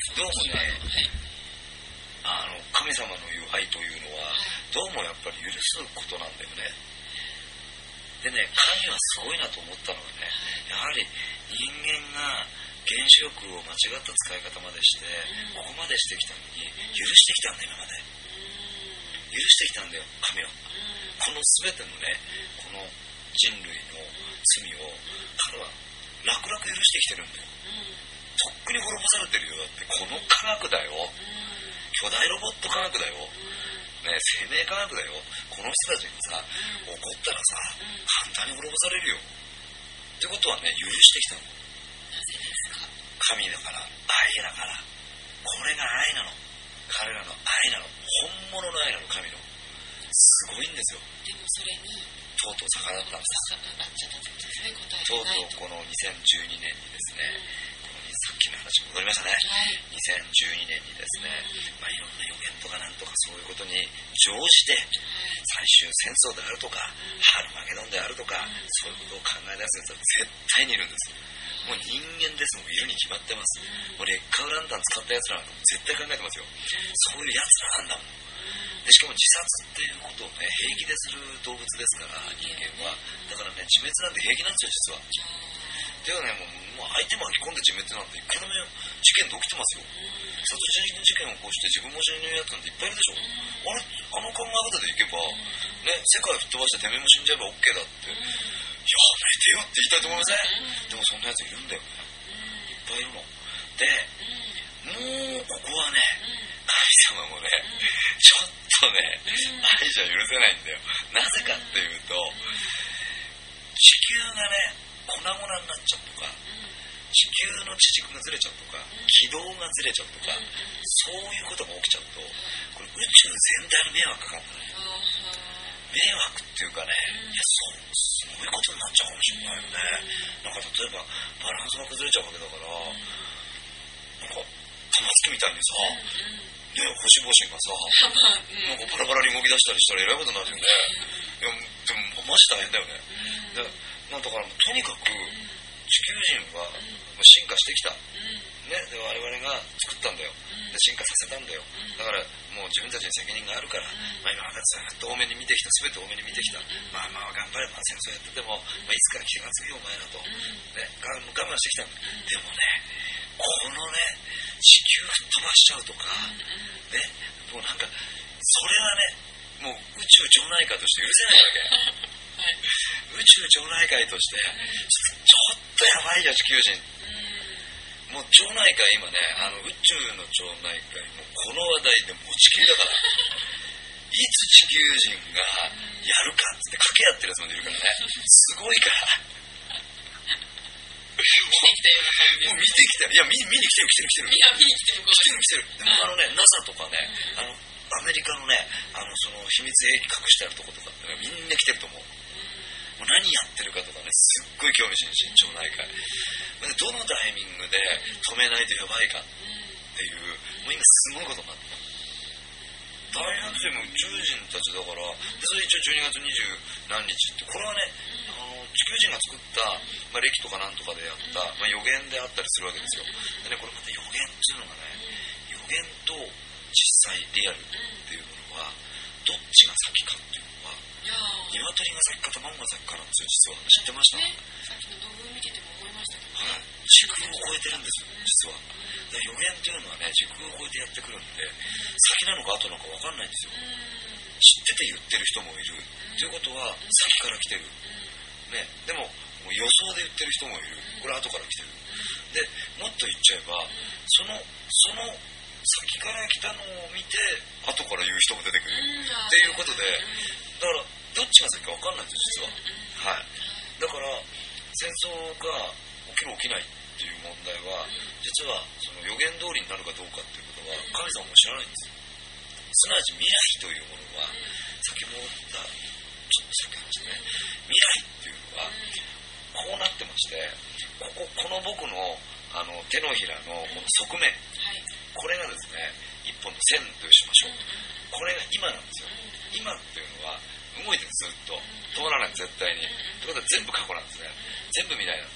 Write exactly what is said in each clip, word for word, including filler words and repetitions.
どうもね、あの神様の言う愛というのはどうもやっぱり許すことなんだよね。でね、神はすごいなと思ったのはね、やはり人間が原子力を間違った使い方までしてここまでしてきたのに許してきたんだよ。今まで許してきたんだよ神は。この全てのね、この人類の罪を彼は楽々許してきてるんだよ。とっくに滅ぼされてるよ。だってこの科学だよ、巨大ロボット科学だよ、ね、生命科学だよ。この人たちにさ怒ったらさ簡単に滅ぼされるよってことはね、許してきたの。 なぜですか？ 神だから、愛だから。これが愛なの。彼らの愛なの。本物の愛なの。神のすごいんですよ。 でもそれにとうとう逆らったんです。 逆らっちゃったってことですね。答えとうてないとうこのにせんじゅうにねんにですね、このさっきの話に戻りましたね、 はい、 にせんじゅうにねんにですね、まあ、いろんな予言とかなんとかそういうことに乗じて最終戦争であるとかハルマゲドンであるとかそういうことを考え出すやつは絶対にいるんです。もう人間ですもん。いるに決まってます。もう劣化ウランタン使ったやつらなんかも絶対考えてますよ。そういうやつらなんだもん。でしかも自殺っていうことをね平気でする動物ですから人間は。だからね自滅なんて平気なんですよ実は。ではね、もう、もう相手巻き込んで自滅なんていくらでも事件で起きてますよ。殺人事件を起こして自分も死ぬやつなんていっぱいいるでしょ。あれ、あの考え方でいけばね、世界吹っ飛ばしててめえも死んじゃえば OK だって、やめてよって言いたいと思いません？でもそんなやついるんだよね。いっぱいいるので、もうここはね神様もねちょっとね愛じゃ許せないんだよ。なぜかっていうと、地球がね粉々になっちゃうとか、地球の地軸がずれちゃうとか、軌道がずれちゃうとか、そういうことが起きちゃうと、これ宇宙全体に迷惑かかるのね。迷惑っていうかね、いやそうすごいことになっちゃうかもしれないよね。なんか例えばバランスが崩れちゃうわけだから、なんか玉突きみたいにさ、ね、星々がさ、なんかバラバラに動き出したりしたらえらいことになるよね。いやでもマジ大変だよね。でなんだからとにかく地球人は進化してきた、ね、で我々が作ったんだよ。で進化させたんだよ。だからもう自分たちに責任があるから、まあ、今までずっと多めに見てきた、全て多めに見てきた。まあまあ頑張れば戦争やってても、まあ、いつか気がつくよお前らと、ね、我慢してきたんだ。でもねこのね地球吹っ飛ばしちゃうとか、ね、もうなんかそれはねもう宇宙町内会として許せないわけ。はい、宇宙町内会としてちょっとやばいよ地球人。もう町内会今ね、あの宇宙の町内会もこの話題で持ちきりだからいつ地球人がやるかっつって掛け合ってるやつもいるからね。すごいから見てきたような感じ。もう見てきたよ。いや見見に来てる来てる来てる。いや見に来てる来てる来てる。でもあのね NASA とかね、あのアメリカのね、あのその秘密兵器隠してあるとことかってねみんな来てると思う。もう何やってるかとかねすっごい興味津々町内会でどのタイミングで止めないとやばいかっていう、もう今すごいことになってた。大学生も宇宙人たちだから。でそれ一応じゅうにがつにじゅう何日って、これはねあの地球人が作った、まあ、歴とかなんとかでやった、まあ、予言であったりするわけですよ。でねこれまた予言っていうのがね、予言と実際リアルっていうのはどっちが先かっていうのは、鶏が先か卵が先かなんですよ実は。知ってました？ね、 さっきの動画を見てても思いましたけど、 はい、時空を超えてるんですよ実は。で予言っていうのはね時空を超えてやってくるんで先なのか後なのか分かんないんですよ。知ってて言ってる人もいるということは先から来てる、ね、でももう予想で言ってる人もいる、これ後から来てる。でもっと言っちゃえばそのその先から来たのを見て後から言う人も出てくるっていうことで、だからどっちが先か分かんないんです実は。はい、だから戦争が起きる起きないっていう問題は実はその予言通りになるかどうかっていうことは神様も知らないんですよ。すなわち未来というものは先ほど言ったちょっと先話ね、未来っていうのはこうなってまして、こここの僕のあの手のひらのこの側面、これがですね一本の線としましょう。これが今なんですよ。今っていうのは動いてるずっと止まらない絶対に。ということは全部過去なんですね。全部未来なんですね。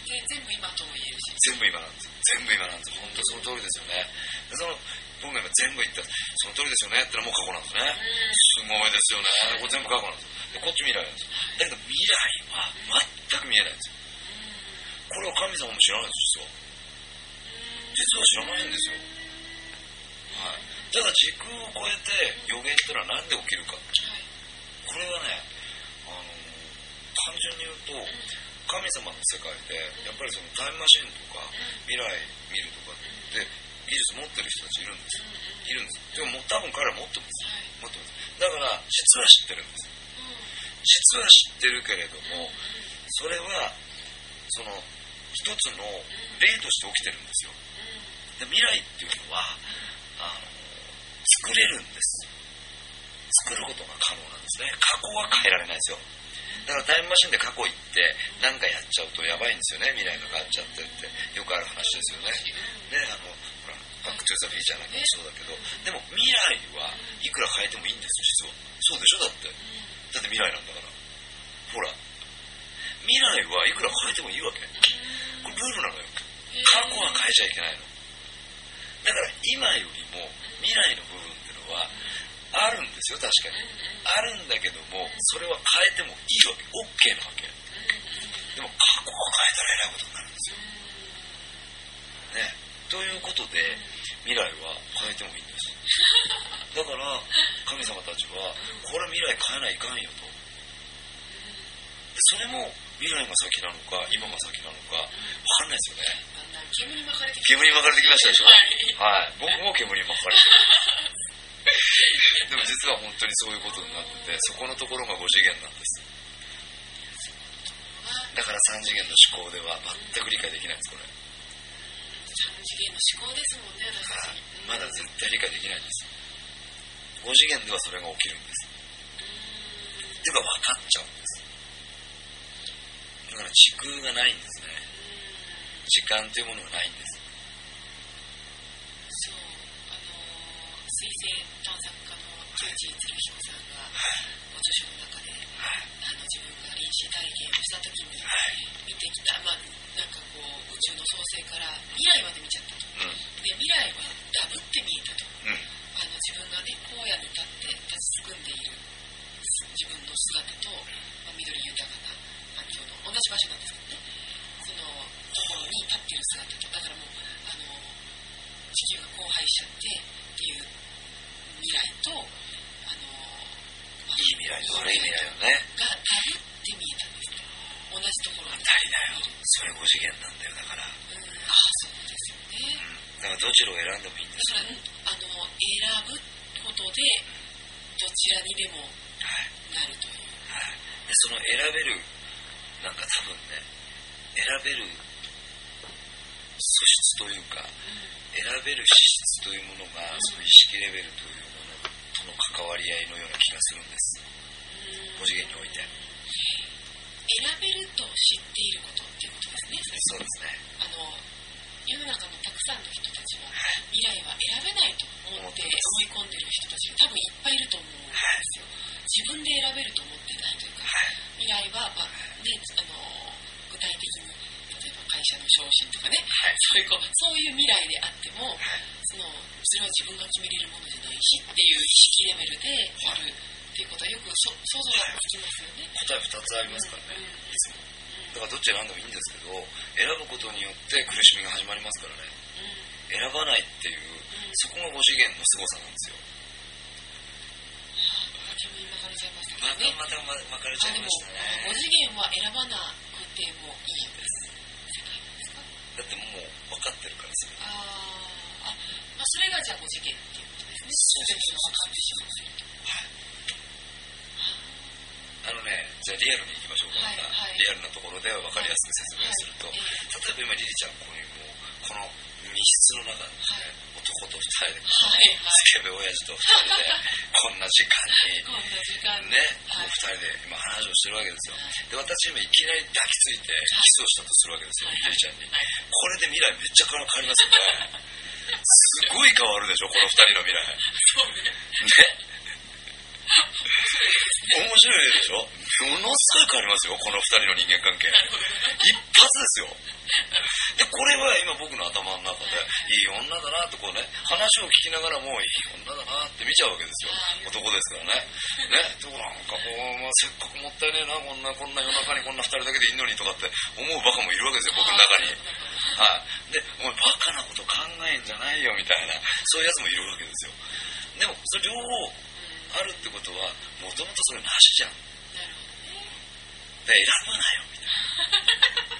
で全部今とも言えるし。 全部今なんです。全部今なんです。本当その通りですよね。でその僕が今全部言ったその通りですよねってのはもう過去なんですね。すごいですよね。これ全部過去なんです。でこっち未来なんです。だけど未来は全く見えないんですよ。これは神様も知らないんですよ。実は知らないんですよ。はい。ただ時空を超えて予言ってのは何で起きるか。これはね、あの単純に言うと神様の世界でやっぱりそのタイムマシンとか未来見るとかって技術持ってる人たちいるんですよ。いるんです。でももう多分彼ら持ってます。持ってます。だから実は知ってるんです。実は知ってるけれども、それはその一つの例として起きてるんですよ。で未来っていうのはあの作れるんです。作ることが可能なんですね。過去は変えられないですよ。だからタイムマシンで過去行って何かやっちゃうとやばいんですよね。未来が変わっちゃってってよくある話ですよね。であのほらバックトゥザフィーチャーなんかもそうだけど、でも未来はいくら変えてもいいんですよ。実はそうでしょ。だってだって未来なんだから。ほら未来はいくら変えてもいいわけ。これルールなのよ。過去は変えちゃいけないの。だから今よりも未来の部分っていうのはあるんですよ。確かにあるんだけども、それは変えてもいいわけ。 OK なわけ。でも過去を変えたらえらいことになるんですよね。ということで未来は変えてもいいんです。だから神様たちはこれ未来変えないかんよと。でそれも未来が先なのか今が先なのか分かんないですよね。 煙に巻かれてき煙に巻かれてきましたでしょ。はい、僕も煙に巻かれてるでも実は本当にそういうことになってて、そこのところがご次元なんです。だからさん次元の思考では全く理解できないんです。これさん次元の思考ですもんね。私たち、 はい、まだ絶対理解できないんです。ご次元ではそれが起きるんです。っていうか分かっちゃうんです。だから時空がないんですね。時間というものがないんです。 そう、あの水星探索家の木内鶴彦さんが、はい、ご著書の中で、はい、あの自分が臨死体験をした時に見てきた、まあなんかこう宇宙の創生から未来まで見ちゃったと、うん、で未来はダブって見えたと、うん、あの自分がね荒野に立って立ちすくんでいる自分の姿と、まあ、緑豊かな環境の同じ場所なんですけどね、そのところに立っている姿と、だからもうあの地球が荒廃しちゃってっていう未来と、あの、まあ、 いい未来と悪い未来よねがダブって見えたんですね。同じところに当たりだよ。それご次元なんだよ。だから、 うん、ああそうですよね、 うん、だからどちらを選んでもいいんですよ。 だからあの選ぶことでどちらにでもなるという、 はいはい、でその選べるなんか多分ね、選べる素質というか、うん、選べる資質というものが、うん、その意識レベルというものとの関わり合いのような気がするんです。ご次元において選べると知っていることっていうことですね。 そうですね。 あの世の中のたくさんの人たちは、はい、未来は選べないと思って思い込んでる人たちが多分いっぱいいると思うんですよ、はい、自分で選べると思ってないというか、はい、未来は、まあね、あの具体的に例えば会社の昇進とかね、はい、そういうこうそういう未来であっても、はい、そのそれは自分が決めれるものじゃないしっていう意識レベルである、はいっていうことはよくそ想像ができますよね。 答えふたつありますからね、うん、いつも。だからどっち選んでもいいんですけど、選ぶことによって苦しみが始まりますからね、うん、選ばないっていう、うん、そこがご次元の凄さなんですよ。 ああ、煙に巻かれちゃいましたけどね。 またまた巻かれちゃいましたね。 ご次元は選ばなくてもいいんです世界ですか。 だってもう分かってるからすぐ。 ああ、まあ、それがじゃあご次元っていうことですね。 そうそうそうそうそう。はい。あのね、じゃあリアルに行きましょうか、はいはい、リアルなところで分かりやすく説明すると、はいはい、例えば今リリちゃんここにもこの密室の中で、ね、はい、男と二人で、はいはい、スケベ親父と二人でこんな時間にこんな時間にね、はい、もう二人で今話をしてるわけですよ、はい、で私今いきなり抱きついてキスをしたとするわけですよ、はい、リリちゃんに、はい、これで未来めっちゃ変わりますよねすごい変わるでしょこの二人の未来そうねねですね。 面白いでしょ。ものすごい変わりますよ、この二人の人間関係。一発ですよ。で、これは今僕の頭の中で、いい女だなってこうね、話を聞きながらも、いい女だなって見ちゃうわけですよ。男ですからね。ね、でもなんかこう、まあ、せっかくもったいねえな、こんな、こんな夜中にこんな二人だけでいいのにとかって思うバカもいるわけですよ、僕の中に。はい。で、お前バカなこと考えんじゃないよみたいな、そういうやつもいるわけですよ。でも、それ両方あるってことは、もともとそれなしじゃん。で、選ぶなよみたいな。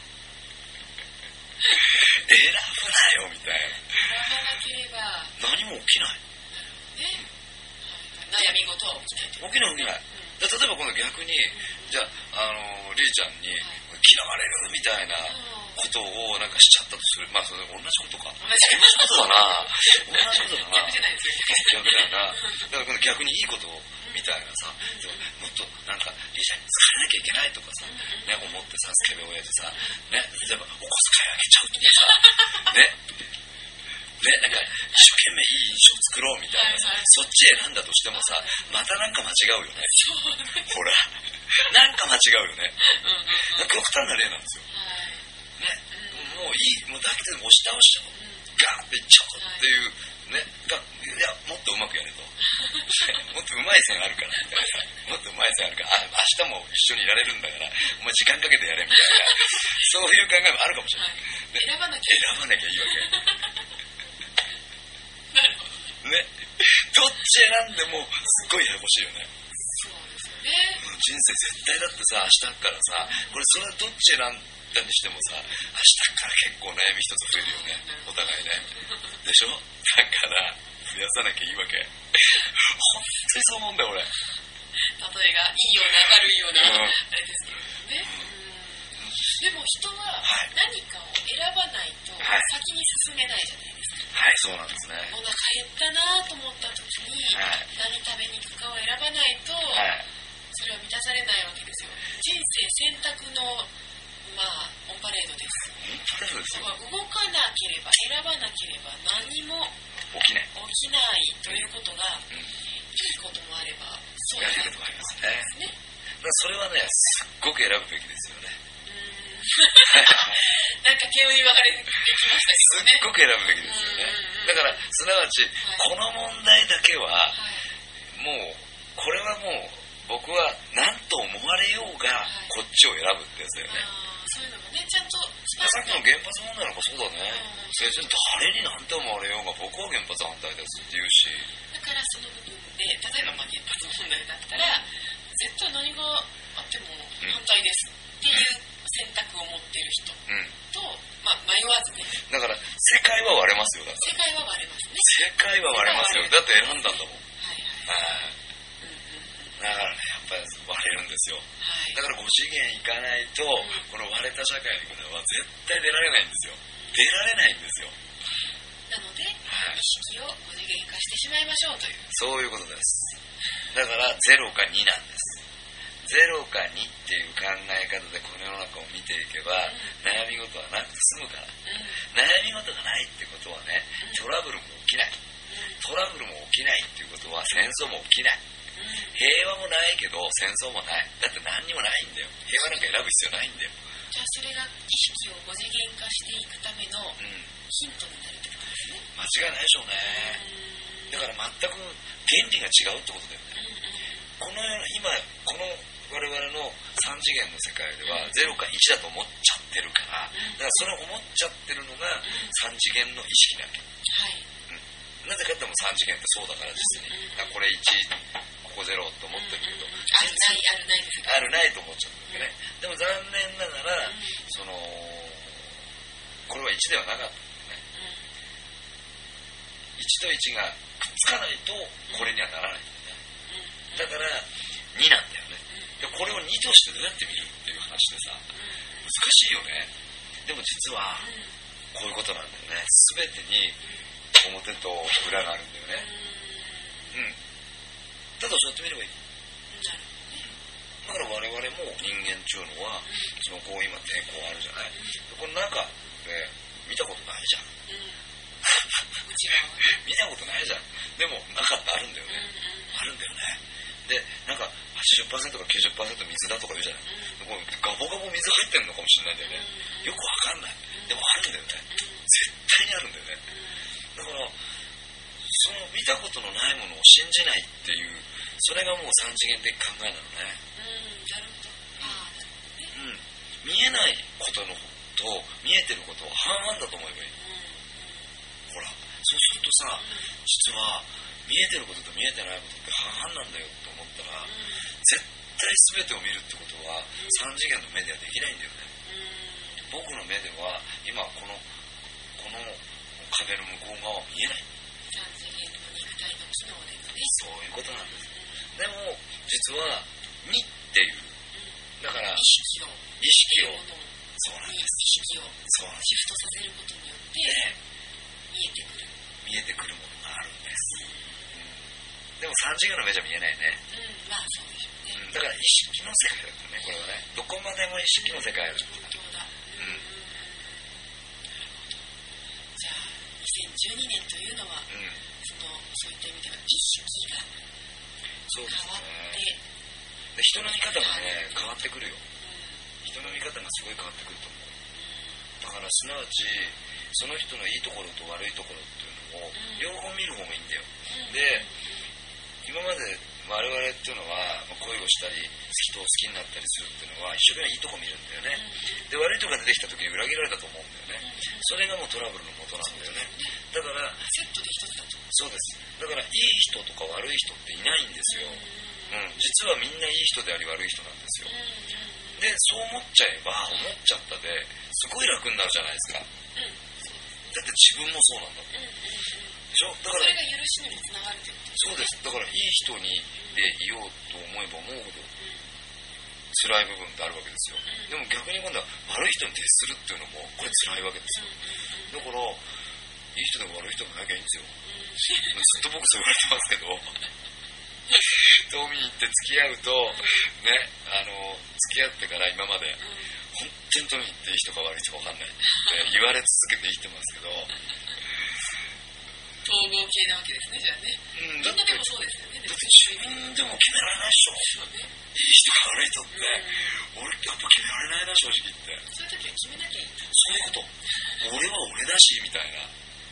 選ぶなよみたいな。 選ばなければ何も起きない。 ね、悩み事は起きない。 起きない起きない。で例えば今度逆に、じゃあ、あのリリちゃんに嫌われるみたいなことをなんかしちゃったとする。まあそれ同じことか。同じことだな。同じことだな。 逆じゃないですよ。 逆だよな。だから今度逆にいいことをみたいなさ、もっとなんかリリちゃんに疲れなきゃいけないとかさ、ね、思ってさ、スケベ親父さ、ね、例えばお小遣いあげちゃうとかさ、ね、ね、なんか一生懸命いい印象作ろうみたいなさ、はいはい、そっち選んだとしてもさ、またなんか間違うよね。ほら、なんか間違うよね。うんうんうん、極端な例なんですよ。ね、もういい、もうだけで押し倒しちゃおう。ガーっていっちゃおうっていうね、が、いや、もっとうまくやれと。もっとうまい線あるからみたいな。もっとうまい線あるから、あ、明日も一緒にいられるんだから、お前時間かけてやれみたいな。そういう考えもあるかもしれない。 ね、選ばなきゃ選ばなきゃいいわけ。ね、どっち選んでもすっごいややこしいよね。 そうですよね。 人生絶対だってさ、明日からさ、これそれどっち選んだにしてもさ、明日から結構悩み一つ増えるよね、お互いね。でしょ？だから増やさなきゃいいわけ。本当にそう思うんだよ俺。 例えがいいような明るいような、うん、あれですけどね。でも人は何かを選ばないと先に進めないじゃないですか。 はい、そうなんですね。 お腹減ったなと思った時に、はい、何食べに行くかを選ばないと、はい、それは満たされないわけですよ。人生選択の、まあ、オンパレードです。 オンパレードですよ。 動かなければ、選ばなければ何も起きない。 起きないということが、うん、いいこともあれば、 そういうこともありますね。ね、だからそれはね、すっごく選ぶべきですよね。 なんか煙に分かれてきましたけどね。 すっごく選ぶべきですよね。だからすなわち、はい、この問題だけは、はい、もうこれはもう僕は何と思われようが、はい、こっちを選ぶってやつだよね。 そういうのもね、ちゃんとさっきの原発問題なんかそうだね。先生誰に何と思われようが僕は原発反対ですって言うし。 だからその部分で、例えばまあ原発問題だったら、絶対何があっても反対ですっていう、うん、選択を持っている人と、うん、まあ、迷わずね。 だから世界は割れますよ。だから世界は割れますね。 世界は割れますよ。だって選んだんだもん。はいはい。だからね、やっぱり割れるんですよ。はい、だからご次元いかないと、うん、この割れた社会には絶対出られないんですよ。出られないんですよ。 なので、はい、意識をご次元化してしまいましょうという。 そういうことです。だからゼロかになんです。ゼロかにっていう考え方でこの世の中を見ていけば、うん、悩み事はなくて済むから、うん、悩み事がないってことはね、トラブルも起きない、トラブルも起きないっていうことは戦争も起きない、平和もないけど戦争もない。だって何にもないんだよ。平和なんか選ぶ必要ないんだよ。 じゃあそれが意識をご次元化していくためのヒントになるってことですね。 間違いないでしょうね。だから全く原理が違うってことだよね。この今この我々のさん次元の世界ではゼロかいちだと思っちゃってるから、だからそれを思っちゃってるのがさん次元の意識なわけ。はい。うん、なぜかってもさん次元ってそうだから実に、これいち、ここゼロと思ってるけど、 あるないあるないですあるないと思っちゃってるわけね。でも残念ながら、そのこれはいちではなかったんだよね。いちといちがくっつかないとこれにはならないんだよね。だからになんだよね。でこれをにとしてどうやって見るっていう話でさ、難しいよね。でも実はこういうことなんだよね。全てに表と裏があるんだよね。うん。ただそうやって見ればいい。だから我々も人間っていうのは、そのこう今抵抗あるじゃない。この中で見たことないじゃん。見たことないじゃん。でも中ってあるんだよね。あるんだよね。で、なんかはちじゅっパーセントかきゅうじゅっパーセント水だとか言うじゃない、うん、こうガボガボ水入ってるのかもしれないんだよね、うん、よくわかんない。でもあるんだよね、絶対にあるんだよね。だからその見たことのないものを信じないっていう、それがもう三次元的考えなのね。 うん、なるほど。ああ、なるほどね。 うん、見えないことのと見えてることは半々だと思えばいい、うん、ほらそうするとさ、うん、実は見えてることと見えてないことって半々なんだよって思ったら、うん、絶対全てを見るってことは、うん、三次元の目ではできないんだよね、うん、僕の目では今このこの壁の向こう側は見えない。 三次元の肉体の機能でね。 そういうことなんです、うん、でも実は見っていう、だから意識を意識をそうなんです。 意識をシフトさせることによって見えてくる見えてくるものがあるんです、うん、でも三次元の目じゃ見えないね、 うん、まあそうでしょうね、 うん、だから意識の世界だったね、これはね。どこまでも意識の世界だった。 本当だ、うん、うん、じゃあにせんじゅうにねんというのは、うん、そのそういった意味では意識が変わって、 で人の見方がね変わってくるよ、人の見方がすごい変わってくると思う。だからすなわちその人のいいところと悪いところっていうのを両方見る方がいいんだよ、うん、で今まで我々っていうのは恋をしたり人を好きになったりするっていうのは一生懸命いいとこ見るんだよね、うん、で悪いとこが出てきた時に裏切られたと思うんだよね、うん、それがもうトラブルの元なんだよね。だからセットで一つだと。 そうです。だからいい人とか悪い人っていないんですよ、うん、実はみんないい人であり悪い人なんですよ、でそう思っちゃえば思っちゃったですごい楽になるじゃないですか、うん、だって自分もそうなんだもん、うんうんうん、でしょ。だからそれが許しにもつながるってことですね。 そうです。だからいい人にでいようと思えば思うほど辛い部分ってあるわけですよ、うん、でも逆に今度は悪い人に徹するっていうのもこれ辛いわけですよ、だからいい人でも悪い人でもなきゃいいんですよ、うん、ずっと僕そう言われてますけど遠見に行って付き合うと、ね、あの付き合ってから今まで本当に遠見に行っていい人か悪い人か分かんないって言われ続けて生きてますけど統合系なわけですね、じゃあね、うん、みんなでもそうですよね。 だって自分でも決められないでしょ、ね、いい人か悪い人って、うん、俺やっぱ決められないな、正直言って。 そういう時は決めなきゃいい。 そういうこと俺は俺だしみたいな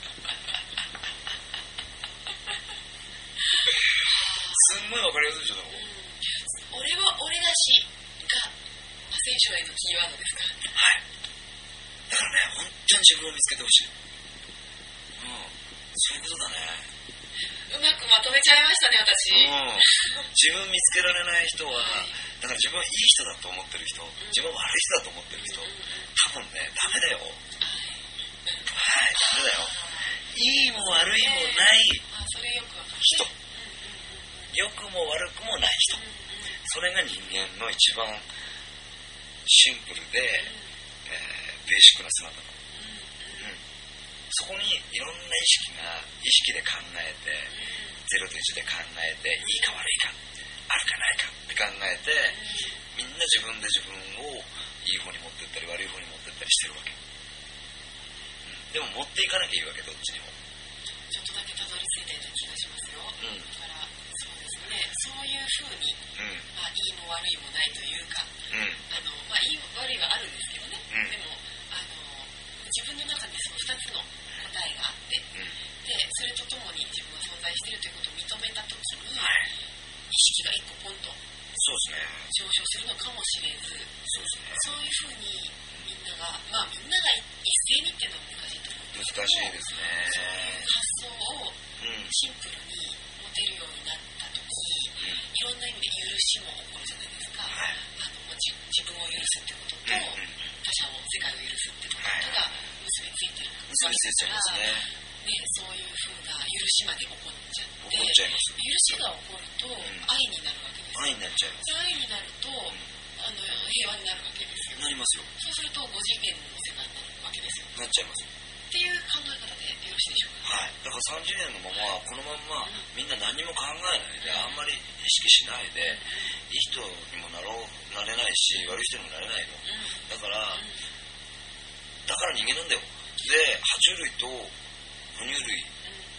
すんごい分かりやすいでしょ、でも、 うん、俺は俺だしがアセンションへのキーワードですか。 はい。だからね、本当に自分を見つけてほしい。うん、そういうことだね。 うまくまとめちゃいましたね、私。 うん、自分見つけられない人は、はい、だから自分いい人だと思ってる人、うん、自分悪い人だと思ってる人、うん、多分ね、ダメだよ。はい、ダメだよ。いいも悪いもない人。良くも悪くもない人、それが人間の一番シンプルで、えー、ベーシックな姿なの、うん、そこにいろんな意識が意識で考えてゼロといちで考えていいか悪いかあるかないかって考えてみんな自分で自分をいい方に持ってったり悪い方に持ってったりしてるわけ、うん、でも持っていかなきゃいいわけ、どっちにも。 ちょっとだけたどり着いたような気がしますよ、うん、だからそういうふうに、うんまあ、いいも悪いもないというか、うんあのまあ、いいも悪いはあるんですけどね、うん、でもあの自分の中にそのふたつの答えがあって、うん、でそれとともに自分が存在しているということを認めたときに、はい、意識が一個ポンとそうですね上昇するのかもしれず、そうですね、そういうふうにみんなが、まあ、みんなが一斉にっていうのは難しいと思うんですけど、 難しいですね。 そういう発想をシンプルに持てるようになったとき、うん、いろんな意味で許しも起こるじゃないですか、はい、あの自, 自分を許すってことと、うん、他者の世界を許すってことが結びついてる結びついちゃいますね。 ね、そういうふうな許しまで起こっちゃって、 起こっちゃいます。 許しが起こると、うん、愛になるわけですよ。 愛になっちゃいます。 愛になると、うん、あの平和になるわけですよ。 なりますよ。 そうするとご次元の世界になるわけですよ。 なっちゃいますよ。 っていう考え方でよろしいでしょうか。 はい。だからさんじゅうねんのままこのまんま、うん、みんな何も考えないで、あんまり意識しないで、うん、いい人にもなろうなれないし、悪い人にもなれないの。うん、だから、うん、だから人間なんだよ。で、爬虫類と哺乳類、さっき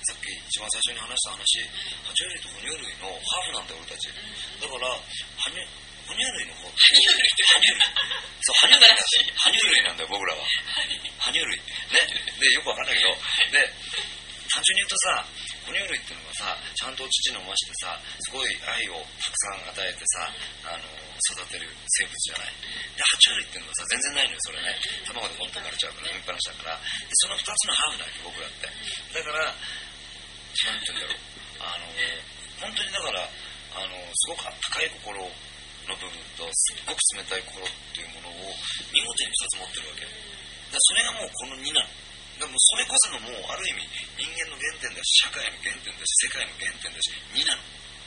一番最初に話した話、爬虫類と哺乳類のハーフなんだよ俺たち。だから哺乳哺乳類の方、哺乳類って哺乳類そう哺乳類なんだよ。哺乳類なんだよ僕らは。哺乳類ね。でよくわかんないけど、で単純に言うとさ、哺乳類っていうのはさ、ちゃんと乳飲ましてさ、すごい愛をたくさん与えてさ、あの育てる生物じゃない。で爬虫類っていうのはさ全然ないのよそれね。卵でポンと生まれちゃうから産みっぱなしだから。でそのふたつのハーフなんよ僕らって。だからなんて言うんだろう、あの本当にだからあのすごくあったかい心の部分とすっごく冷たい心っていうものを見事にふたつ持ってるわけ。だそれがもうこのになの。でもそれこそのもうある意味人間の原点だし社会の原点だし世界の原点だしになの。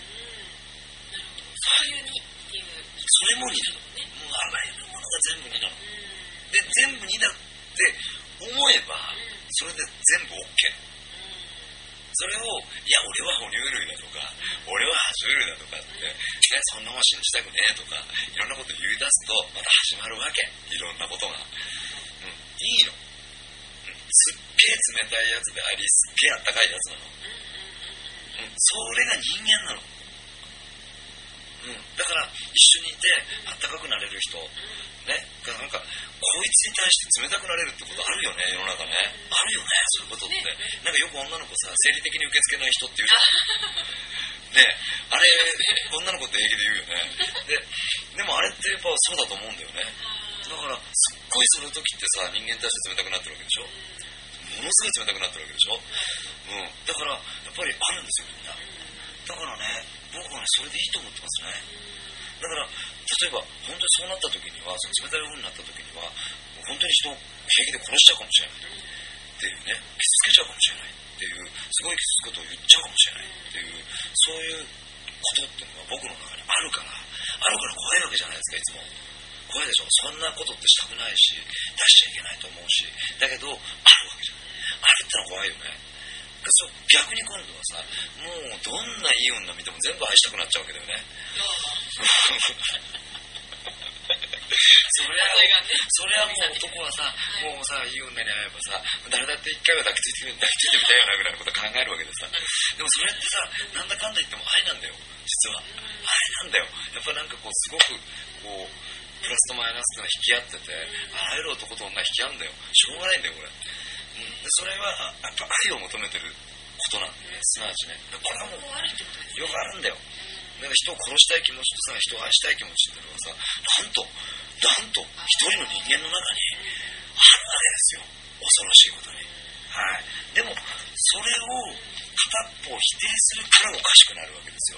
そういうにっていうそれもになの、ね、もうあらゆるものが全部になの。で全部になって思えばそれで全部 OK。それをいや俺は哺乳類だとか俺は爬虫類だとかって、ね、そんなもん信じたくねえとかいろんなこと言い出すとまた始まるわけ。いろんなことが、うん、いいの。すっげえ冷たいやつでありすっげえあったかいやつなの、うん、それが人間なの、うん、だから一緒にいてあったかくなれる人ね、なんかこいつに対して冷たくなれるってことあるよね世の中ね。あるよねそういうことって。なんかよく女の子さ生理的に受け付けない人って言うじゃんね。あれ女の子って平気で言うよね。ででもあれってやっぱそうだと思うんだよね。だからすっごいその時ってさ人間に対して冷たくなってるわけでしょ。ものすごい冷たくなってるわけでしょ、うん、だからやっぱりあるんですよみんな。だからね僕はねそれでいいと思ってますね。だから例えば本当にそうなった時にはその冷たい風になった時には本当に人を平気で殺しちゃうかもしれないっていうね、傷つけちゃうかもしれないっていうすごいきついことを言っちゃうかもしれないっていうそういうことっていうのは僕の中にあるからあるから怖いわけじゃないですか。いつも怖いでしょ。そんなことってしたくないし出しちゃいけないと思うしだけどあるわけじゃない。あれってのは怖いよね。そう逆に今度はさもうどんないい女見ても全部愛したくなっちゃうわけだよね。それは、それはもう男はさもうさいい女に会えばさ誰だって一回は抱きついてみ抱きついてみたいよなぐらいのこと考えるわけでさ。でもそれってさなんだかんだ言っても愛なんだよ実は。愛なんだよ。やっぱなんかこうすごくこうプラスとマイナスってのは引き合っててあらゆる男と女引き合うんだよ。しょうがないんだよこれ、うん、でそれはやっぱ愛を求めてることなんで、ね、すなわちねこれはもうよくあるんだよ。なんか人を殺したい気持ちとさ人を愛したい気持ちっていうのはさなんとなんと一人の人間の中にあるわけですよ。恐ろしいことに。はい。でもそれを片っぽ否定するからおかしくなるわけですよ。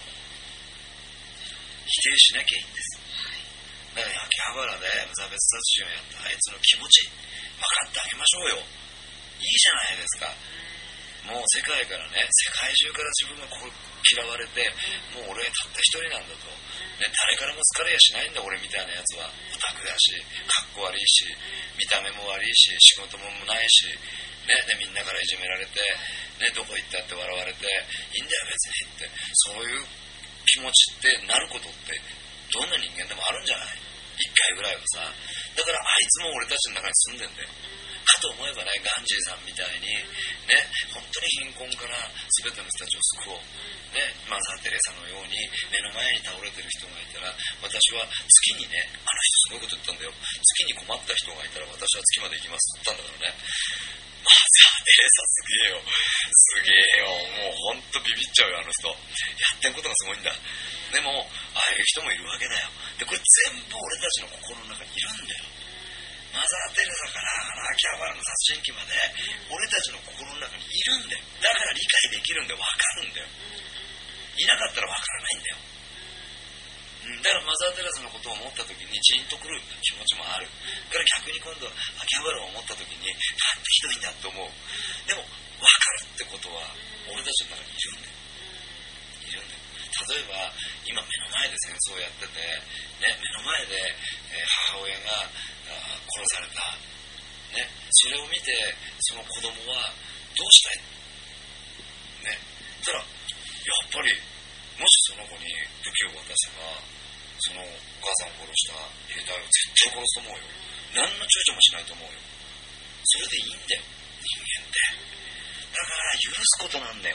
否定しなきゃいいんです。だから秋葉原で無差別殺人をやったあいつの気持ち分かってあげましょうよ。いいじゃないですか。もう世界からね世界中から自分がこう嫌われてもう俺たった一人なんだと、ね、誰からも好かれやしないんだ俺みたいなやつは。オタクだしかっこ悪いし見た目も悪いし仕事もないし、ね、でみんなからいじめられて、ね、どこ行ったって笑われていいんだよ別にってそういう気持ちってなることってどんな人間でもあるんじゃない。一回ぐらいはさ。だからあいつも俺たちの中に住んでんだよかと思えばねガンジーさんみたいにね本当に貧困から全ての人たちを救おう、ね、マザー・テレサのように目の前に倒れてる人がいたら私は月にねあの人すごいこと言ったんだよ。月に困った人がいたら私は月まで行きますって言ったんだからね。マザー・テレサすげえよすげえよもう本当ビビっちゃうよあの人。やってんことがすごいんだ。でもああいう人もいるわけだよ。でこれ全部俺たちの心の中にいるんだよ。マザー・テレサから秋葉原の殺人鬼まで俺たちの心の中にいるんだよ。だから理解できるんだよ。分かるんだよ。いなかったら分からないんだよ。だからマザー・テレサのことを思った時にジーンとくる気持ちもあるから逆に今度は秋葉原を思った時になんてひどいんだと思う。でも分かるってことは俺たちの中にいるんだよ。いるんだよ。例えば今目の前で戦争をやってて、ね、目の前で、えー、母親が殺された、ね、それを見てその子供はどうしたい、ね、たらやっぱりもしその子に武器を渡せばそのお母さんを殺した兵隊を絶対殺すと思うよ。何の躊躇もしないと思うよ。それでいいんだよ人間って。だから許すことなんだよ。こ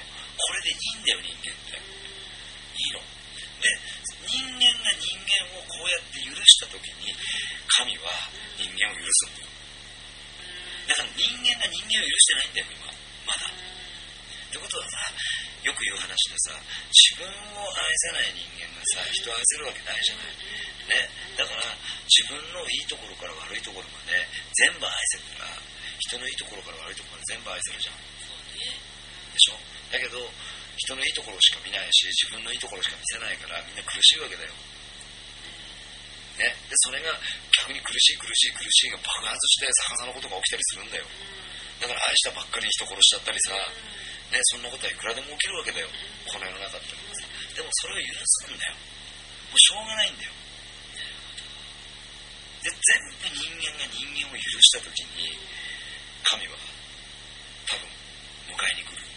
これでいいんだよ、人間って。いいので、人間が人間をこうやって許した時に神は人間を許すんだよ。だから人間が人間を許してないんだよ、今まだ。ってことはさ、よく言う話でさ、自分を愛せない人間がさ、人を愛せるわけないじゃないね。だから自分のいいところから悪いところまで全部愛せたら、人のいいところから悪いところまで全部愛せるじゃん。でしょ。だけど人のいいところしか見ないし、自分のいいところしか見せないから、みんな苦しいわけだよね。でそれが逆に苦しい苦しい苦しいが爆発して逆さのことが起きたりするんだよ。だから愛したばっかりに人殺しちゃったりさ、ね、そんなことはいくらでも起きるわけだよ、この世の中ってのはさ。でもそれを許すんだよ。もうしょうがないんだよ。で全部人間が人間を許したときに神は多分迎えに来る。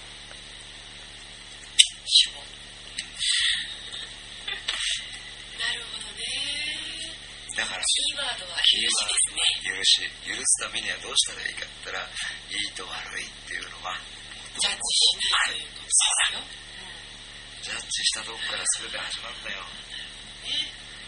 なるほどね。 だからキーワードは許しですね。 許し、許すためにはどうしたらいいかって言ったら、いいと悪いっていうのはジャッジしないということですよ。 ジャッジしたとこから全て始まるんだよ。 ね、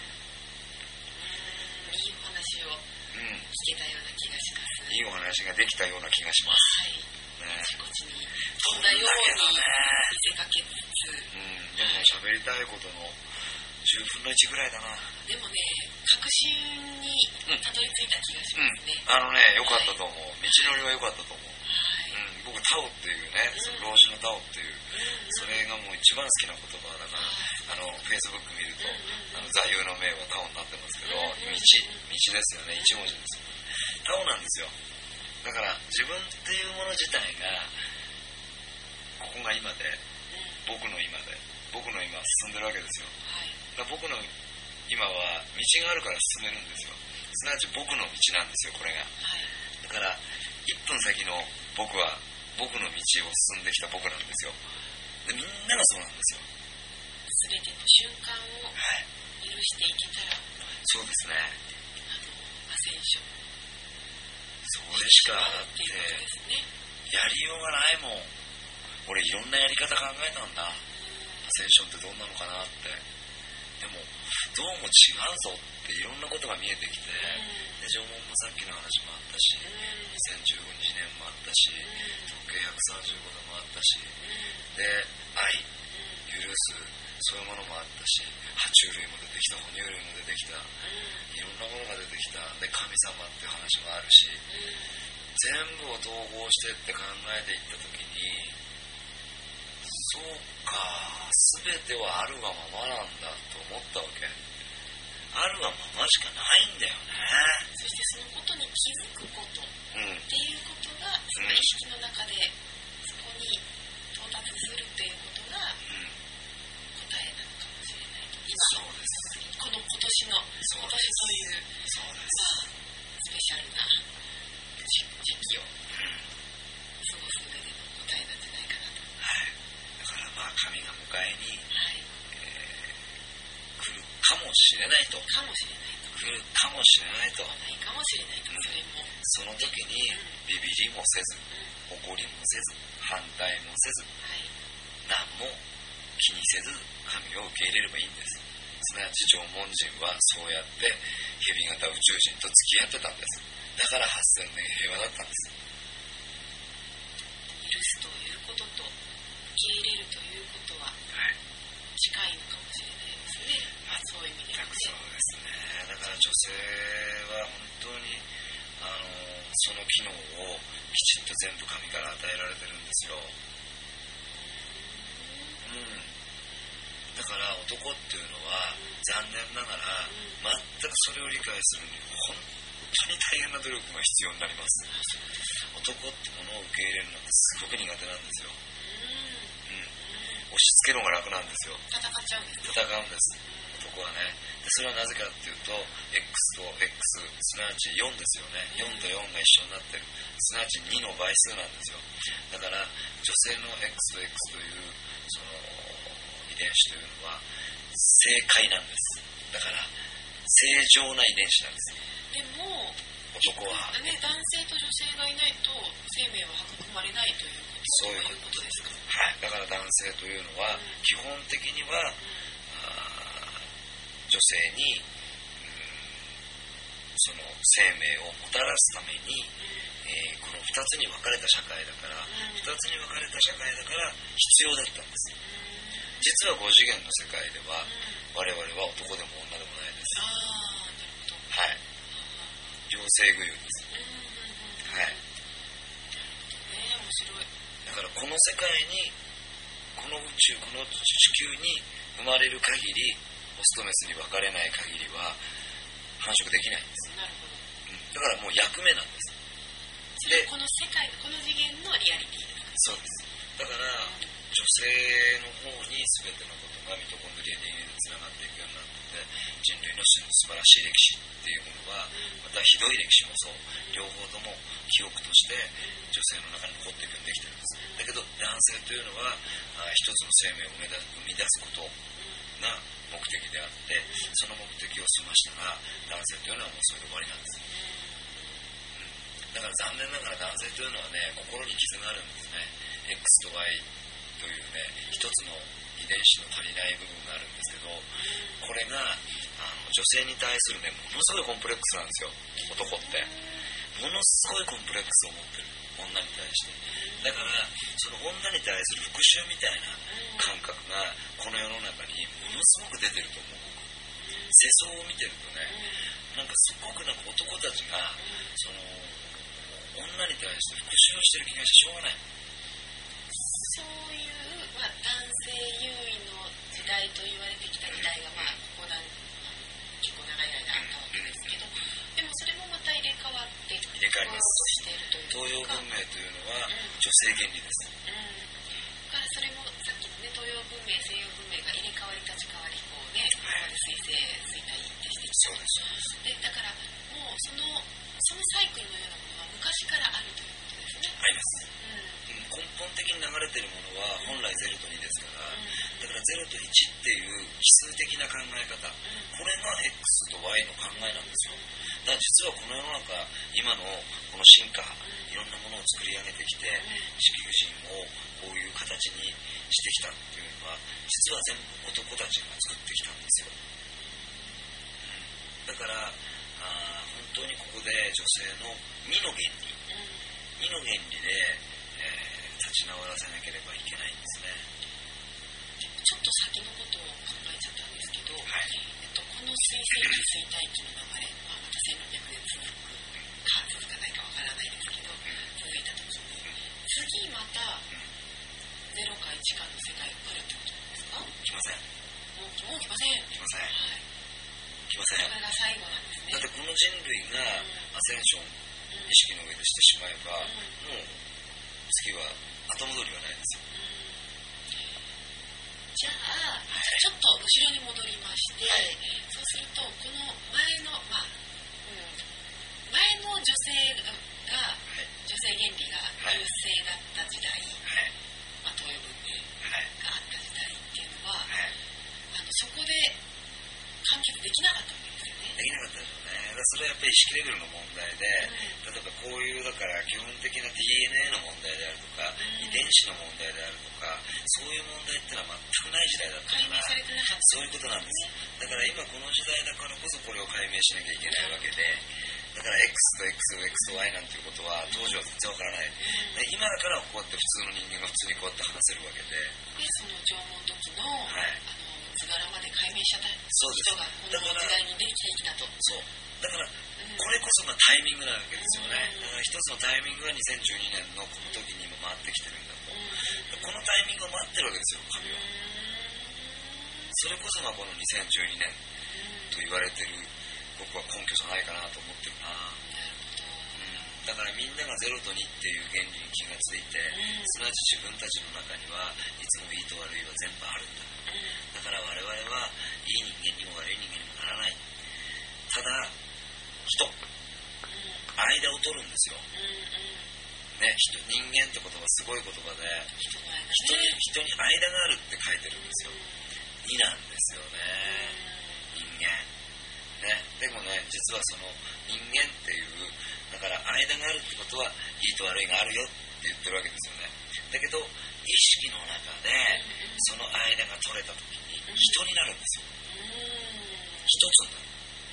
うん、いいお話を聞けたような気がします。 いいお話ができたような気がします。 はい。ね、あちこちにそんなように見せかけつつ、 うん、でも喋りたいことのじゅうぶんのいちぐらいだな。 でもね、確信にたどり着いた気がしますね。 うんうん、あのね、良かったと思う。道のりは良かったと思う。はい、うん、僕タオっていうね、その老子のタオっていう、うん、それがもう一番好きな言葉だから、あのフェイスブック見ると、あの座右の銘はタオになってますけど、道、道ですよね、一文字ですよ。タオなんですよ。だから自分っていうもの自体が、ここが今で、僕の今で、僕の今進んでるわけですよ。だから僕の今は道があるから進めるんですよ。すなわち僕の道なんですよ、これが。だからいっぷん先の僕は僕の道を進んできた僕なんですよ。でみんながそうなんですよ。 全ての瞬間を許していけたら、はい、 そうですね。 あのアセンション、 それしかだってやりようがないもん。俺いろんなやり方考えたんだ。アセンションってどんなのかなって。でもどうも違うぞっていろんなことが見えてきて、で縄文もさっきの話もあったし、にせんじゅうごにねんもあったし、時計ひゃくさんじゅうごどもあったし、で愛、許す、そういうものもあったし、爬虫類も出てきた、哺乳類も出てきた、いろんなものが出てきた。で神様っていう話もあるし、全部を統合してって考えていった時に、そうか、全てはあるがままなんだと思ったわけ。あるがまましかないんだよね。 そしてそのことに気づくことっていうことが、その意識の中でそこに到達するっていうことが答えなのかもしれない。今そうです。 この今年の今年というそうです、 まあ、スペシャルな時期を過ごす上での答えなんじゃないかなと。 はい。だからまあ神が迎えに、はいえー、来るかもしれないと。 かもしれないと。 来るかもしれないと。 ないかもしれないと。それも。 その時にビビりもせず、怒りもせず、反対もせず、はい、何も気にせず神を受け入れればいいんです。すなわち縄文人はそうやって蛇型宇宙人と付き合ってたんです。だからはっせんねん平和だったんです。 許すということと受け入れるということは近いのかもしれないですね。まあ、そういう意味ではね。 そうですね。だから女性は本当にあのその機能をきちんと全部神から与えられてるんですよ。うん。だから男っていうのは残念ながら全くそれを理解するに本当に大変な努力が必要になります。男ってものを受け入れるのってすごく苦手なんですよ。うん、押し付けるのが楽なんですよ。 戦っちゃうんです戦うんです男はね。でそれはなぜかっていうと X と X すなわちよんですよね。よんとよんが一緒になってる、すなわちにの倍数なんですよ。だから女性の X と X というその遺伝子というのは正解なんです。だから正常な遺伝子なんです。 でも男は、 ね、男性と女性がいないと生命は育まれないということ、そういうことですか。 はい。だから男性というのは基本的には、女性に、うん、その生命をもたらすために、えー、このふたつに分かれた社会だから、ふたつに分かれた社会だから必要だったんです。実はご次元の世界では我々は男でも女でもないです。はい、両性具有です。はい。だからこの世界に、この宇宙、この地球に生まれる限り、オスとメスに分かれない限りは繁殖できないんです。 なるほど。 うん、だからもう役目なんです。 で、この世界、この次元のリアリティですか？ そうです。だから、うん、女性の方に全てのことがミトコンドリア ディーエヌエー でつながっていくようになってて、人類の素晴らしい歴史っていうものは、またひどい歴史もそう、両方とも記憶として女性の中に残っていくようにできてるんです。だけど男性というのは一つの生命を生み出すことが目的であって、その目的を済ましたら男性というのはもうそれで終わりなんです。だから残念ながら男性というのはね、心に傷があるんですね。 X と Y というね、一つの遺伝子の足りない部分があるんですけど、これがあの女性に対するね、ものすごいコンプレックスなんですよ。男ってものすごいコンプレックスを持ってる、女に対して。だからその女に対する復讐みたいな感覚がこの世の中にものすごく出てると思う。世相を見てるとね、なんかすごくなんか男たちがその女に対して復讐をしてる気がしてしょうがない。 そういう、まあ、男性優位の時代と言われてきた時代が、まあ、ここ何結構長い間あったわけですけど、でもそれもまた入れ替わって入れ替わります。 しているという東洋文明というのは女性原理です。 うん、だからそれもさっきのね、東洋文明西洋文明が入れ替わり立ち替わりこうね、今まで水星水体ってしてきた。そうです。でだからもうそのそのサイクルのようなものは昔からあるということですね。 あります。うん、根本的に流れているものは本来ゼロとにですから、うん、だからゼロといちっていう奇数的な考え方、うん、これが X と Y の考えなんですよ。だから実はこの世の中、今のこの進化、いろんなものを作り上げてきて、地球人をこういう形にしてきたっていうのは、実は全部男たちが作ってきたんですよ。うん、だからあ本当にここで女性のにの原理、にの原理で、えー、立ち直らせなければいけないんですね。 ちょっと先のことを考えちゃったんですけど、はい、えっと、この水星期水体期の流れ、まあ、またせんろっぴゃくねん続くか続かないかわからないですけど、続いた時に次またゼロかいちかの世界が来るってことなんですか？ 来ません。 もう、もう来ません。 来ません。はい。来ません。 それが最後なんですね。 だってこの人類がアセンション、うん、意識の上でしてしまえば、うん、もう次は後戻りはないですよ。 じゃあ、はい、ちょっと後ろに戻りまして、はい、そうするとこの前の、まあうん、前の女性が、はい、女性原理が優勢だった時代、はい、まあ、東洋文明があった時代っていうのは、はい、あのそこで完結できなかったわけですよね。 できなかったですよね。それはやっぱり意識レベルの問題で、うん、例えばこういうだから基本的な ディーエヌエー の問題であるとか、うん、遺伝子の問題であるとか、そういう問題ってのは全くない時代だったから、 解明されてなかった、 そういうことなんです。だから今この時代だからこそこれを解明しなきゃいけないわけで、だから X と X と X と Y なんていうことは当時は全然わからない、うん、で今だからこうやって普通の人間が普通にこうやって話せるわけで、 でその縄文時の、はい、あの図柄まで解明しちゃった人がこの時代にできてきたと。 そうだからこれこそがタイミングなわけですよね。だから一つのタイミングがにせんじゅうにねんのこの時にも回ってきてるんだと。このタイミングを待ってるわけですよ、神は。それこそがこのにせんじゅうにねんと言われてる僕は根拠じゃないかなと思ってるな。だからみんながゼロとにっていう原理に気がついて、すなわち自分たちの中にはいつもいいと悪いは全部あるんだ。だから我々はいい人間にも悪い人間にもならない。ただ人、間を取るんですよ。ね、人、人間って言葉すごい言葉で、人に、人に間があるって書いてるんですよ。になんですよね、人間。ね、でもね、実はその人間っていう、だから間があるってことはいいと悪いがあるよって言ってるわけですよね。だけど意識の中でその間が取れた時に人になるんですよ。一つになる。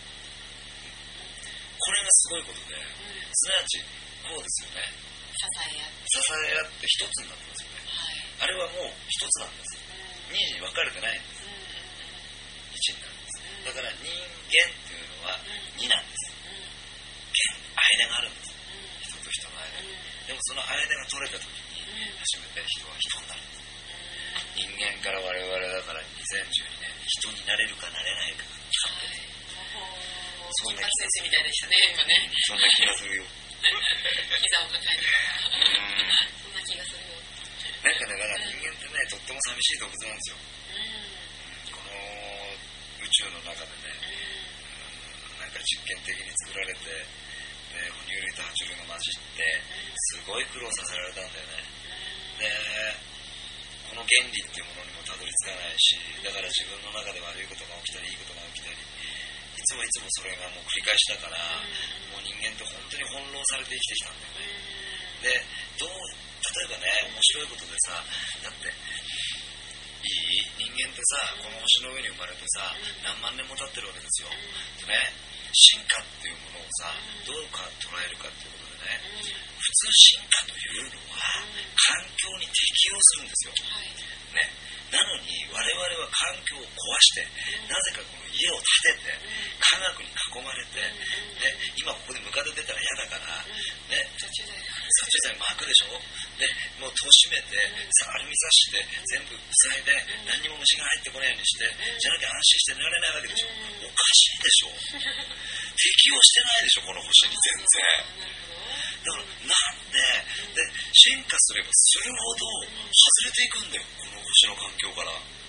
これがすごいことで、すなわちこうですよね。 支え合って支え合って一つになってますよね。あれはもう一つなんです。二に分かれてないんです。一になるんです。だから人間っていうのは二なんです。間があるんです。人と人の間に。でもその間が取れた時に初めて人は人になるんです。人間から我々だからにせんじゅうにねん人になれるかなれないかが決まってる。 そんな先生みたいでしたね今ね。 そんな気がするよ。 膝を抱えてそんな気がするよ。 なんかだから人間ってねとっても寂しい動物なんですよ。この宇宙の中でね、なんか実験的に作られて、で哺乳類と爬虫類が混じってすごい苦労させられたんだよね。でこの原理っていうものにもたどり着かないし、だから自分の中で悪いことが起きたりいいことが起きたり、いつもいつもそれがもう繰り返しだから、もう人間って本当に翻弄されて生きてきたんだよね。でどう例えばね面白いことでさ、だっていい人間ってさこの星の上に生まれてさ何万年も経ってるわけですよ。でね進化っていうものをさどうか捉えるかっていうことでね、普通進化というのは環境に適応するんですよ、ね、なのに我々は環境を壊してなぜかこの家を建てて科学に囲まれて、ね、今ここでムカデ出たら嫌だから、ね、殺虫剤巻くでしょ。でもう戸閉めてさアルミサッシで全部塞いで何にも虫が入ってこないようにしてじゃなきゃ安心して寝られないわけでしょ。おかしいでしょ。適応してないでしょこの星に全然。だからなんでで進化すればするほど外れていくんだよこの星の環境から。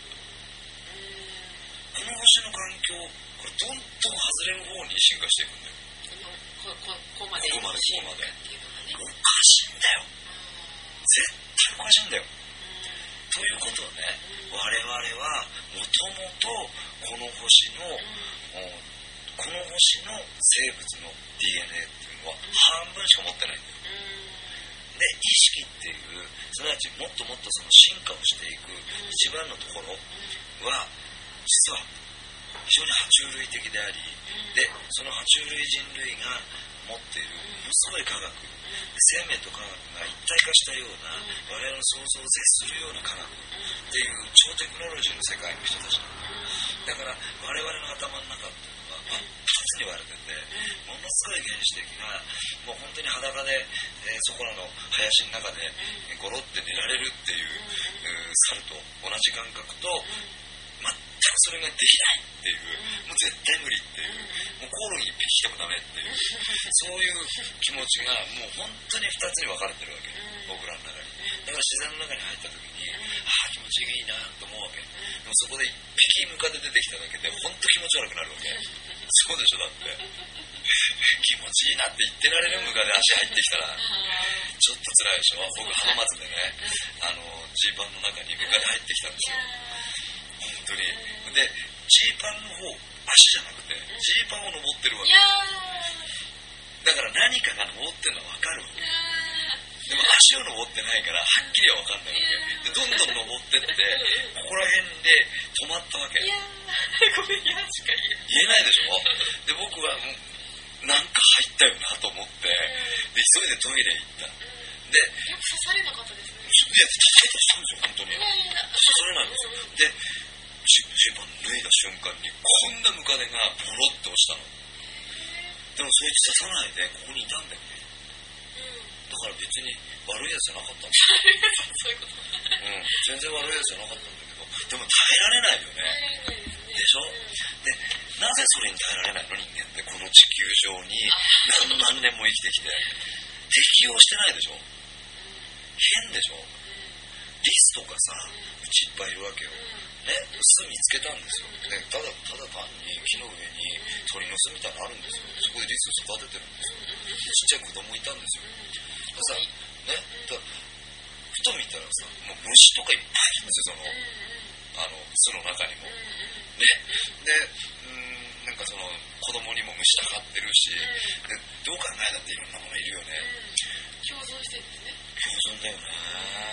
この星の環境これどんどん外れる方に進化していくんだよ。 ここここまでここまでここまでおかね、 しいんだよ。絶対おかしいんだよ。ということはね我々はもともとこの星の、この星の生物の ディーエヌエー っていうのは半分しか持ってないんだよ。で意識っていうすなわちもっともっとその進化をしていく一番のところは実は非常に爬虫類的であり、でその爬虫類人類が持っているものすごい科学、生命と科学が一体化したような我々の想像を絶するような科学っていう超テクノロジーの世界の人たちだから我々の頭の中っていうのは真っ二つに割れてて、ものすごい原始的なもう本当に裸で、えー、そこらの林の中でゴロって寝られるっていう、うー猿と同じ感覚と全くそれができないっていう、もう絶対無理っていう、もうコオロギ一匹してもダメっていうそういう気持ちがもう本当に二つに分かれてるわけ、僕らの中に。だから自然の中に入った時にああ気持ちいいなと思うわけ。でもそこで一匹ムカデ出てきただけで本当気持ち悪くなるわけ。そうでしょ。だって気持ちいいなって言ってられるムカデ足入ってきたらちょっと辛いでしょ。僕浜松でねあのジーパンの中にムカデ入ってきたんですよ本当に。でジーパンの方足じゃなくてジーパンを登ってるわけ。だから何かが登ってるのは分かるわけ。でも足を登ってないからはっきりは分かんないわけで、どんどん登ってってここら辺で止まったわけ。いやごめんいやしか言えないでしょ。で僕はもうなんか入ったよなと思ってで急いでトイレ行った。で刺されなかったですね。 いや刺されたんですよ本当に。刺されないんですよ。でジーパン脱いだ瞬間にこんなムカデがボロッと落ちたの。でもそいつ刺さないでここにいたんだよね。だから別に悪いやつじゃなかったんですよ。そういうこと。うん、全然悪いやつじゃなかったんだけど、でも耐えられないよね。でしょ。で、なぜそれに耐えられないの人間ってこの地球上に何万年も生きてきて適応してないでしょ。変でしょ。リスとかさ、うちいっぱいいるわけよ。ね、巣見つけたんですよ。で、ただただ単に木の上に鳥の巣みたいなのあるんですよ。そこでリス育ててるんですよ。ちっちゃい子供いたんですよ。でさ、ね、だふと見たらさ、もう虫とかいっぱいいるんですよ、その、あの巣の中にも。ね、で、うーん、なんかその子供にも虫たかってるし、でどう考えたっていろんなものいるよね。 共存してるんですね。 共存だよね。だ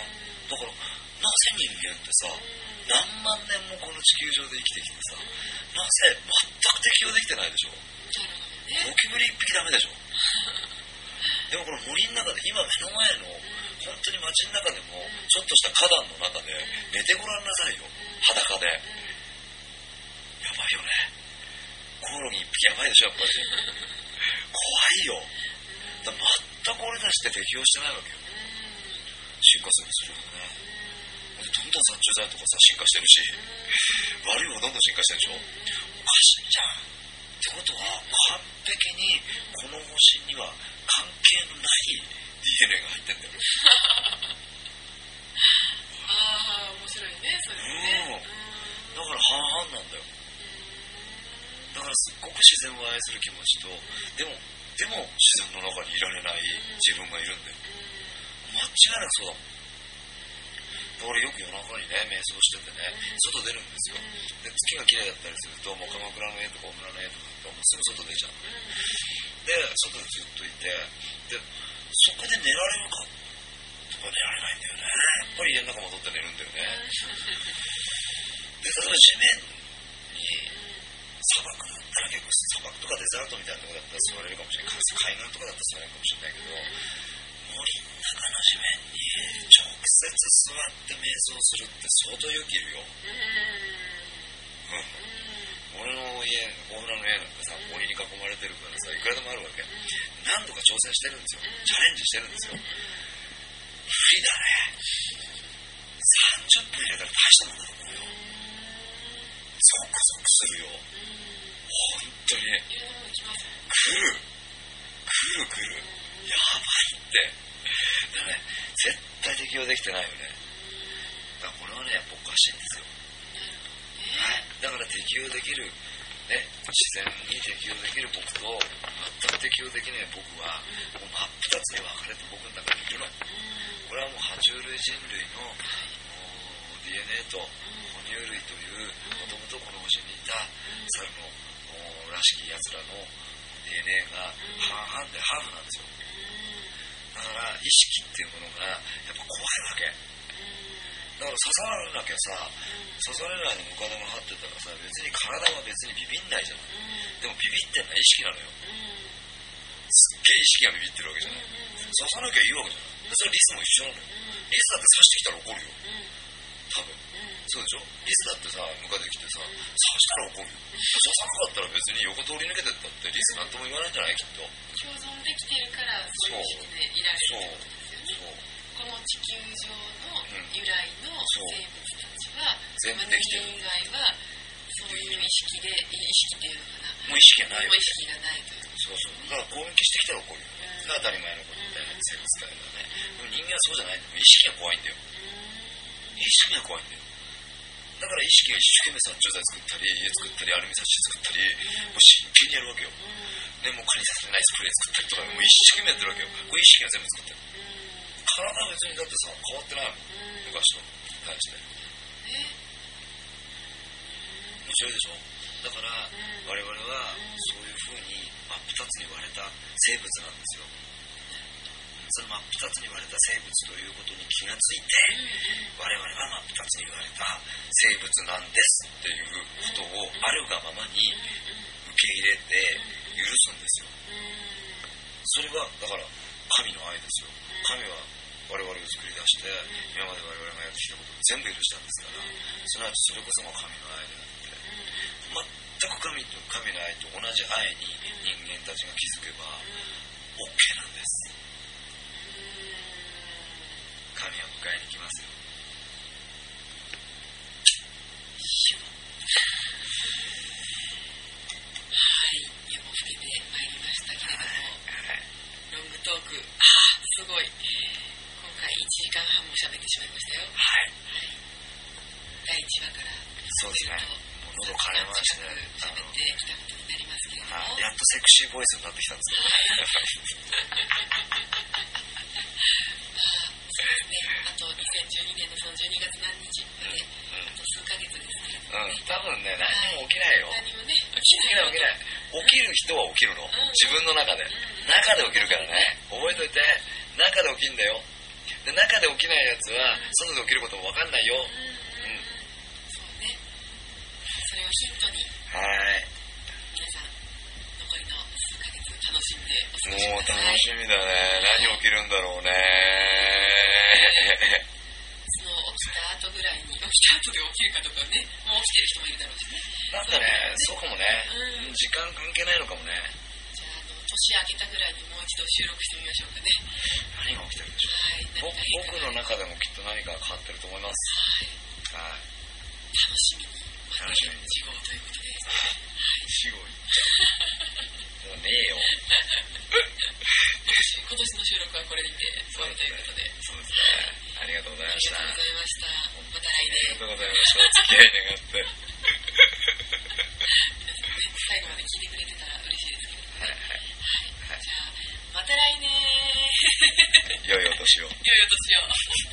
だからなぜ人間ってさ、何万年もこの地球上で生きてきてさ、なぜ全く適応できてないでしょ。ゴキブリ一匹ダメでしょ。でもこの森の中で今目の前の本当に街の中でもちょっとした花壇の中で寝てごらんなさいよ、裸で。やばいよね。コオロギ一匹やばいでしょ、やっぱり。怖いよ。だ全く俺たちって適応してないわけよ。進化するするよね。どんどん殺虫剤とかさ進化してるし、悪い方どんどん進化してるでしょ。おかしいじゃん。ってことは完璧にこの星には関係のない ディーエヌエー が入ってんだよ。 ああ面白いねそれね。 うん、だから半々なんだよ。だからすっごく自然を愛する気持ちと、でもでも自然の中にいられない自分がいるんだよ。間違いなくそうだもん。だからよく夜中にね瞑想しててね、外出るんですよ。で月が綺麗だったりするともう鎌倉の絵とか大村の絵とかだともうすぐ外出ちゃう。で外でずっといて、でそこで寝られるかとか寝られないんだよね。やっぱり家の中戻って寝るんだよね。で例えば地面に砂漠だったら結構砂漠とかデザートみたいなとこだったら座れるかもしれない。海岸とかだったら座れるかもしれないけど、森の中の地面に直接座って瞑想するって相当勇気いるよ。うん、俺の家、大村の家なんかさ、森に囲まれてるからさ、いくらでもあるわけ。何度か挑戦してるんですよ。チャレンジしてるんですよ。無理だね。さんじゅっぷん入れたら大したもんだと思うよ。ゾクゾクするよ。本当に。来る。来る来る。やばいって。だからね、絶対適応できてないよね。だからこれはね、やっぱおかしいんですよ。はい。だから適応できる、ね、自然に適応できる僕と、全く適応できない僕は、もう真っ二つに分かれて僕の中にいるの。これはもう爬虫類人類の ディーエヌエー と哺乳類という、もともとこの星にいた猿のらしき奴らの ディーエヌエー が半々でハーフなんですよ。だから意識っていうものがやっぱ怖いわけ。だから刺さらなきゃさ、刺されないのムカデが張ってたらさ、別に体は別にビビんないじゃない。でもビビってんのは意識なのよ。すっげえ意識がビビってるわけじゃない。刺さなきゃいいわけじゃない。それリスも一緒なのよ。リスだって刺してきたら怒るよ。多分。そうでしょ。リスだってさ、ムカデ来てさ、刺したら怒るよ。刺さなかったら別に横通り抜けてったってリスなんとも言わないんじゃないきっと。 共存できてるからそういう意識でいられるってことですよね。この地球上の由来の生物たちは、 全部できてる。 人間以外はそういう意識で、意識っていうのかな。 もう意識がないよ。 もう意識がないという。 そうそう。だから攻撃してきたら怒るよ。が当たり前のことだよね、生物界だね。でも人間はそうじゃないんだよ。意識が怖いんだよ。意識が怖いんだよ。だから意識が一生懸命殺虫剤作ったり、家作ったり、アルミサッシ作ったり、もう真剣にやるわけよ。でもう蚊に刺されないスプレー作ったりとか、もう一生懸命やってるわけよ。これ意識が全部作ってる。体は別にだってさ、変わってないもん。昔と対して。面白いでしょ。だから、我々はそういう風に真っ二つに割れた生物なんですよ。その真っ二つに割れた生物ということに気がついて、我々は真っ二つに割れた生物なんですっていうことをあるがままに受け入れて許すんですよ。それはだから神の愛ですよ。神は我々を作り出して今まで我々がやってきたことを全部許したんですから、すなわちそれこそが神の愛であって、全く神と神の愛と同じ愛に人間たちが気づけば OK なんです。神は迎えに来ますよ。 はい、夜も更けてまいりましたけれども、はい、ロングトーク、ああすごい、今回いちじかんはんも喋ってしまいましたよ。はい、はい、だいいちわからそうですね、もう喉枯れまして喋ってきたことになりますけれども、 やっとセクシーボイスになってきたんですけどあとにせんじゅうにねんのそのじゅうにがつ何日まで、うん、あと数ヶ月ですけど、ね、うん、多分ね、何も起きないよ。何もね、起きない起きない。起きる人は起きるの。うん、自分の中で、うん。中で起きるからね。覚えといて、中で起きるんだよ。 で中で起きないやつは外で起きることも分かんないよ。うん、 そうね。それをヒントに、 はい。 皆さん残りの数ヶ月楽しんでお過ごしもうください。 楽しみだね。何起きるんだろうね。 その起きた後ぐらいに、起きた後で起きるかどうかね、もう起きてる人もいるだろうしね。 なんかね、そうかもね、 うん、 時間関係ないのかもね。 じゃあ、あの年明けたぐらいにもう一度収録してみましょうかね。 何が起きてるんでしょう。はい、僕の中でもきっと何か変わってると思います。はい。はい、 楽しみに。 楽しみに。 死後ということで。 死後言っちゃう。もうねえよ。 今年の収録はこれにて終わりということで。 そうですね。ありがとうございました。 ありがとうございました。また来年。 ありがとうございました。お付き合い願って。 皆さんね、最後まで聞いてくれてたら嬉しいですけどね。 はいはい。 はい。じゃあ、また来年。 良いお年を。 良いお年を。